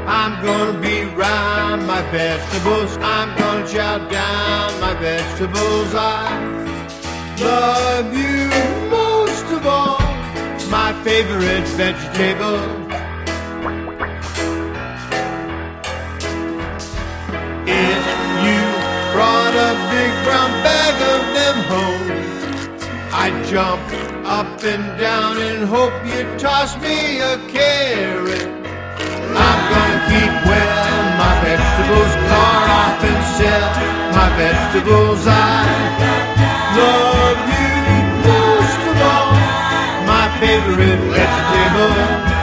I'm gonna be round my vegetables. I'm gonna chow down my vegetables. I love you most of all, my favorite vegetable. If you brought a big brown bag of them home, I'd jump up and down and hope you'd toss me a carrot. I'm gonna keep well my vegetables, carve off and sell my vegetables. I love you most of all, my favorite vegetable.